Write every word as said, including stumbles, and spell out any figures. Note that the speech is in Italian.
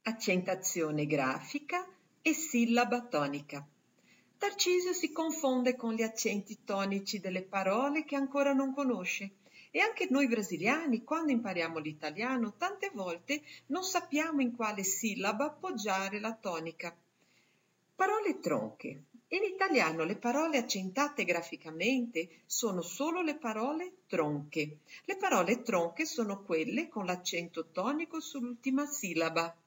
accentazione grafica e sillaba tonica. Tarcisio si confonde con gli accenti tonici delle parole che ancora non conosce e anche noi brasiliani, quando impariamo l'italiano, tante volte non sappiamo in quale sillaba appoggiare la tonica. Parole tronche. In italiano le parole accentate graficamente sono solo le parole tronche. Le parole tronche sono quelle con l'accento tonico sull'ultima sillaba.